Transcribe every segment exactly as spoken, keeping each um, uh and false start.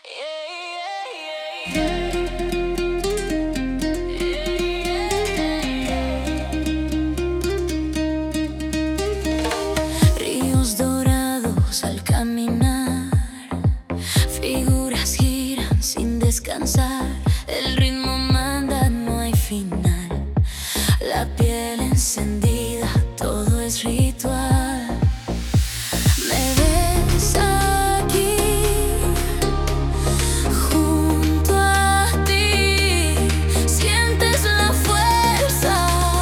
Ríos dorados al caminar, figuras giran sin descansar. El ritmo manda, no hay final. La piel encendida, todo es ritual. Me ves aquí, junto a ti. Sientes la fuerza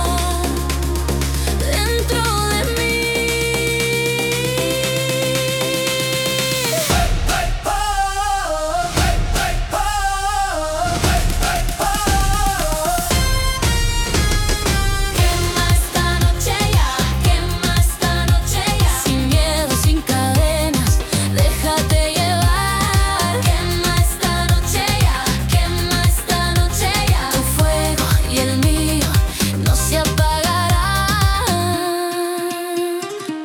dentro de mí. Quema esta noche ya, quema esta noche ya. Sin miedo, sin cadenas, déjate llevar. Quema esta noche ya, quema esta noche ya. Tu fuego y el mío no se apagarán.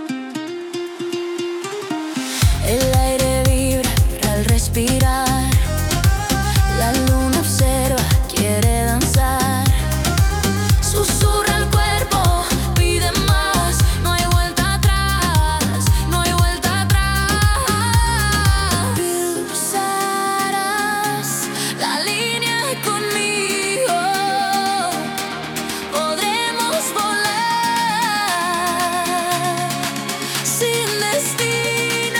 El aire vibra al respirar. La luna observa, quiere danzar. Susurra el cuerpo, pide más. No hay vuelta atrás, no hay vuelta atrás. Cruzarás la línea conmigo. Podremos volar sin destino.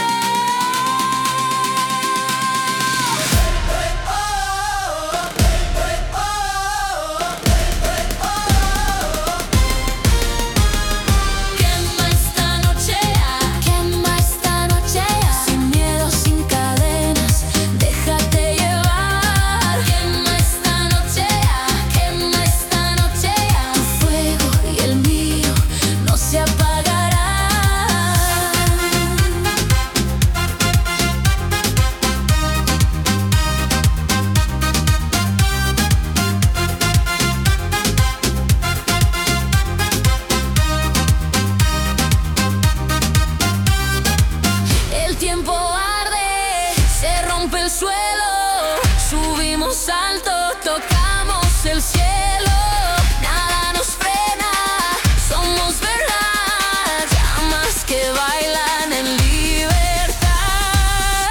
Quema esta noche ya, quema esta noche ya. Sin miedo, sin cadenas, déjate llevar. Quema esta noche ya, quema esta noche ya. Tu fuego y el mío no se apagarán. El tiempo arde, se rompe el suelo. Subimos alto, tocamos el cielo. Nada nos frena, somos verdad. Llamas que bailan en libertad.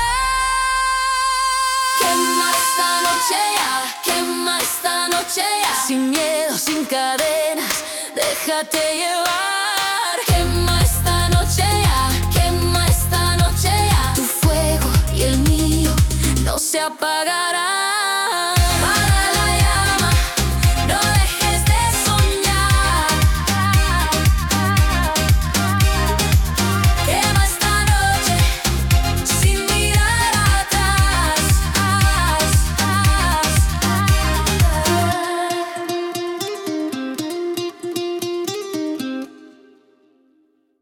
Quema esta noche ya, quema esta noche ya. Sin miedo, sin cadenas, déjate llevar. Quema esta noche ya, quema esta noche ya. Tu fuego y el mío no se apagarán.